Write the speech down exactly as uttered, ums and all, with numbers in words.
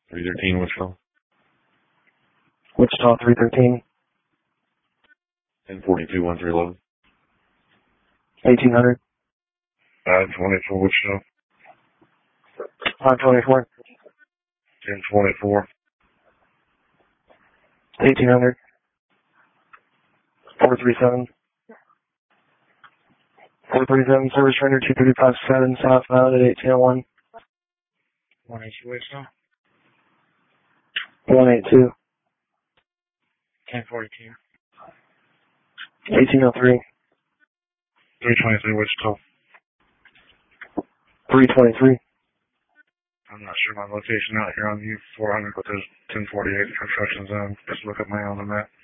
three thirteen Wichita. Wichita three thirteen. ten forty-two one three eleven. eighteen hundred. five twenty-four Wichita. five twenty-four. ten twenty-four. eighteen hundred. four three seven. four three seven, service render two three five seven, southbound at eighteen oh one. one eighty-two Wichita. one eighty-two. ten forty-two. eighteen oh three. three twenty-three Wichita. three twenty-three. I'm not sure my location out here on U four hundred, but there's ten forty-eight construction zone. Just look at my on the map.